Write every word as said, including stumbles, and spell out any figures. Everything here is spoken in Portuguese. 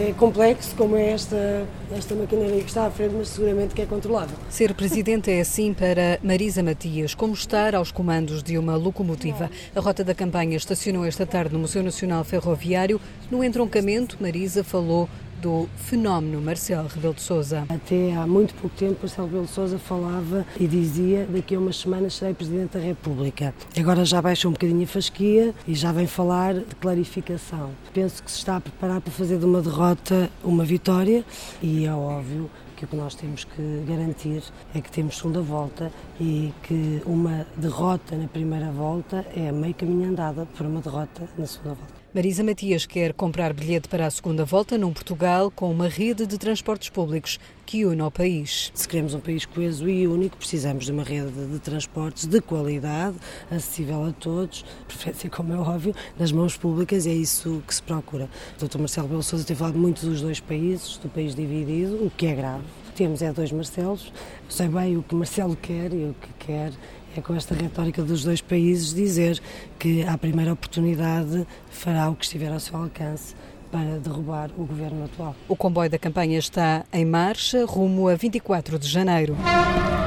é complexo, como é esta, esta maquinaria que está à frente, mas seguramente que é controlável. Ser presidente é assim para Marisa Matias, como estar aos comandos de uma locomotiva. A rota da campanha estacionou esta tarde no Museu Nacional Ferroviário. No entroncamento, Marisa falou do fenómeno Marcelo Rebelo de Sousa. Até há muito pouco tempo, Marcelo Rebelo de Sousa falava e dizia: daqui a umas semanas serei Presidente da República. Agora já baixou um bocadinho a fasquia e já vem falar de clarificação. Penso que se está a preparar para fazer de uma derrota uma vitória e é óbvio que o que nós temos que garantir é que temos segunda volta e que uma derrota na primeira volta é meio caminho andada para uma derrota na segunda volta. Marisa Matias quer comprar bilhete para a segunda volta num Portugal com uma rede de transportes públicos que une ao país. Se queremos um país coeso e único, precisamos de uma rede de transportes de qualidade, acessível a todos, preferência, como é óbvio, nas mãos públicas, e é isso que se procura. O doutor Marcelo Rebelo de Sousa tem falado muito dos dois países, do país dividido, o que é grave. Temos é dois Marcelos, sei bem o que Marcelo quer e o que quer é, com esta retórica dos dois países, dizer que à primeira oportunidade fará o que estiver ao seu alcance para derrubar o governo atual. O comboio da campanha está em marcha rumo a vinte e quatro de janeiro.